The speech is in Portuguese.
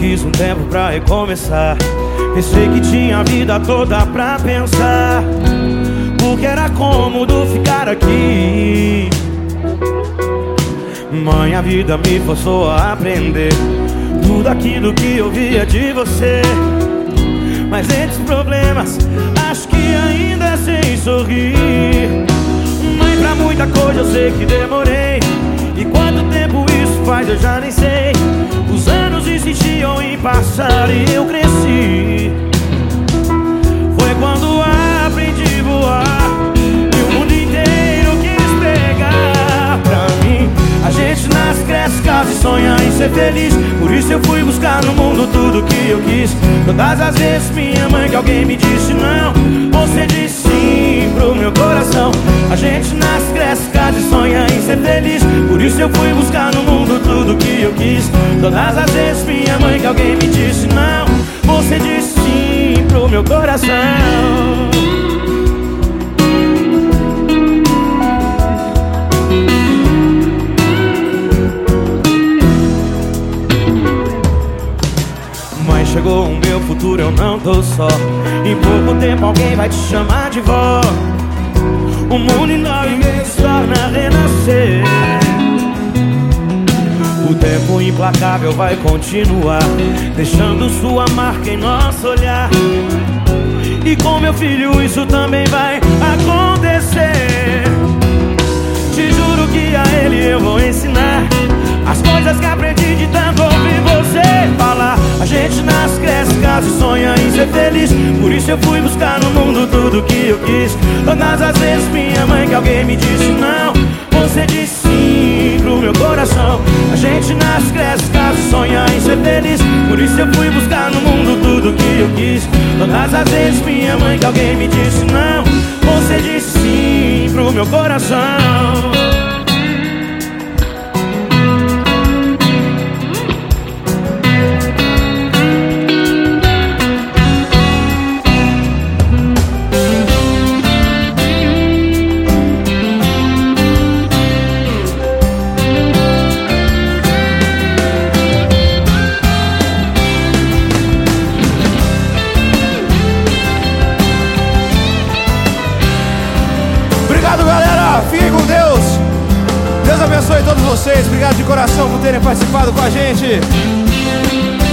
quis um tempo pra recomeçar. Pensei que tinha a vida toda pra pensar, porque era cômodo ficar aqui. Mãe, a vida me forçou a aprender tudo aquilo que eu via de você. Mas entre os problemas, acho que ainda sei sorrir. Mãe, pra muita coisa eu sei que demorei. E quanto tempo isso faz eu já nem sei. Os anos insistiam em passar e eu cresci. Foi quando aprendi a voar e o mundo inteiro quis pegar pra mim. A gente nasce, cresce, casa e sonha em ser feliz. Por isso eu fui buscar no mundo tudo que eu quis. Todas as vezes minha mãe que alguém me disse não, você disse sim pro meu coração. A gente nasce, cresce, casa e sonha em ser feliz. Por isso eu fui buscar no mundo tudo que eu quis. Todas as vezes minha mãe que alguém me disse não, você disse sim pro meu coração. Chegou o meu futuro, eu não tô só. Em pouco tempo alguém vai te chamar de vó. O mundo enorme se torna a renascer. O tempo implacável vai continuar, deixando sua marca em nosso olhar. E com meu filho isso também vai acontecer. Te juro que a ele eu vou ensinar as coisas que aprendi de tanto ouvir você falar. A gente nasce, cresce, casa e sonha em ser feliz. Por isso eu fui buscar no mundo tudo que eu quis. Todas as vezes minha mãe que alguém me disse não, você disse sim pro meu coração. A gente nasce, cresce, casa e sonha em ser feliz. Por isso eu fui buscar no mundo tudo que eu quis. Todas as vezes minha mãe que alguém me disse não, você disse sim pro meu coração. Obrigado, galera, fiquem com Deus. Deus abençoe todos vocês. Obrigado de coração por terem participado com a gente.